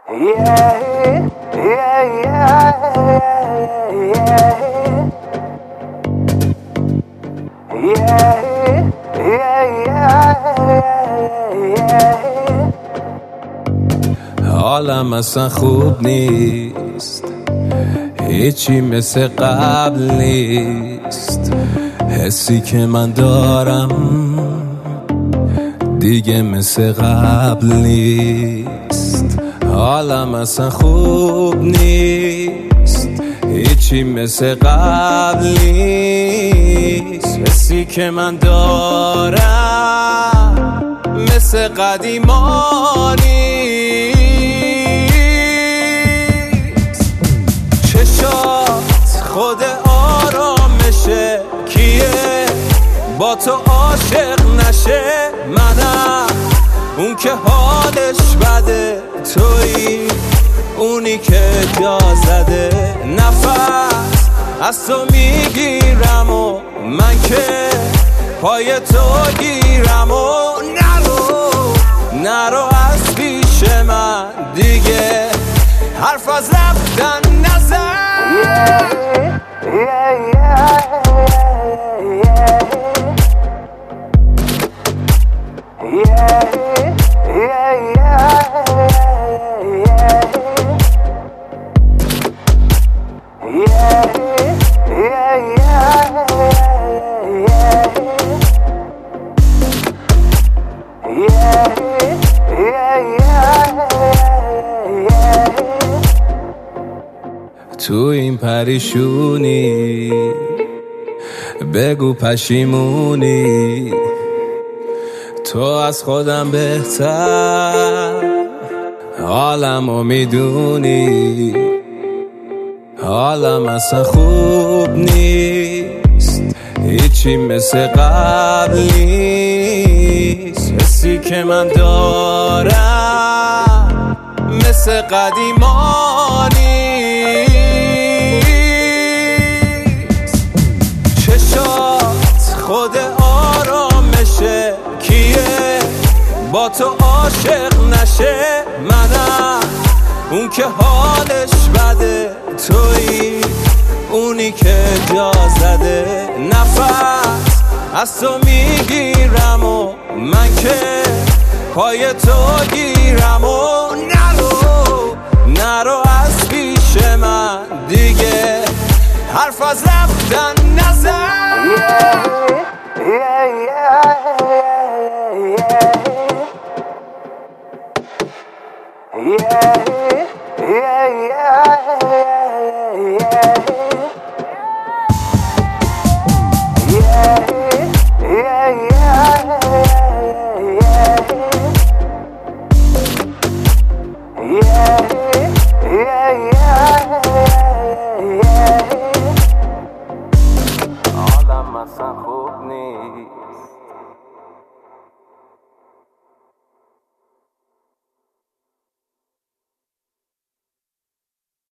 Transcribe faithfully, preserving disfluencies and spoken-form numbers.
Yeah, yeah, yeah, yeah. Yeah, yeah, yeah, yeah. حالم اصلا خوب نیست، هیچی مثل قبل نیست. حسی که من دارم دیگه مثل قبل نیست. حالم اصلا خوب نیست، هیچی مثل قبل نیست. حسی که من دارم مثل قدیما نیست. چشات خود آرامشه، کیه با تو عاشق نشه؟ منم اون که حالش بده، تویی اونی که جا زده. نفس از تو میگیرم و من که پای تو گیرم و نرو نرو از پیش من دیگه، حرف از رفتن نزن. Yeah, yeah, yeah, yeah, yeah, تو این پریشونی بگو پشیمونی، تو از خودم بهتر حالمو میدونی. حالم اصلا خوب نیست، هیچی مثل قبل نیست. حسی که من دارم مثل قدیما نیست. چشات خود آرامشه، کیه با تو عاشق نشه؟ منم اون که حالش بده، تویی اونی که جا زده. نفس از تو میگیرم و من که پای تو گیرم و نرو نرو از پیش من دیگه، حرف از رفتن نزن. yeah, yeah, yeah, yeah, yeah, yeah, yeah.